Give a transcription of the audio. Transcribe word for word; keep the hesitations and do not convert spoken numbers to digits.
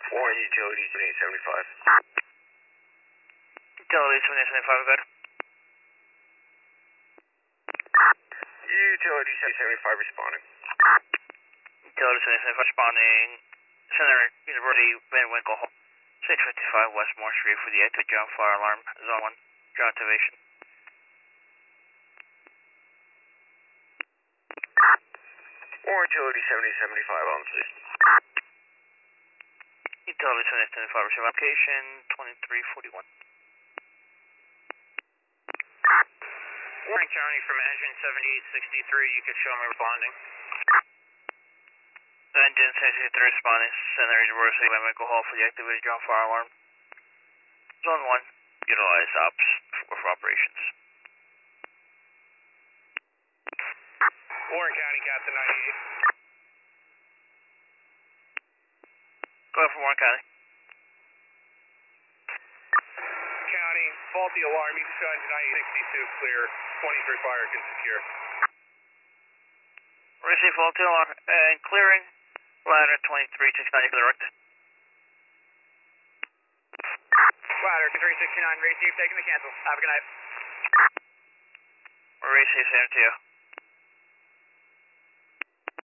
Warren, utility twenty-eight seventy-five. Utility twenty-eight seventy-five, good. Utility twenty-eight seventy-five responding. Utility twenty-eight seventy-five responding. Center University Van Winkle, six fifty-five Westmore Street for the active ground fire alarm. Zone one, ground activation. Warren, utility seventy seventy-five on please. Utility twenty-eight seventy-five receive application twenty-three forty-one. Warren County from engine seventy-eight sixty-three, you could show me responding. Engine seventy-eight sixty-three responding. Center University Van Winkle Hall for the activated ground fire alarm. Zone one, utilize ops for, for operations. Warren County, Captain ninety-eight. Go ahead for Warren County. County, faulty alarm, you can show engine ninety-eight sixty-two clear, twenty-three fire can secure. Receive faulty alarm and clearing. Ladder twenty-three sixty-nine, direct. Ladder three sixty-nine, receive, taking the cancel. Have a good night. Receive, same to you.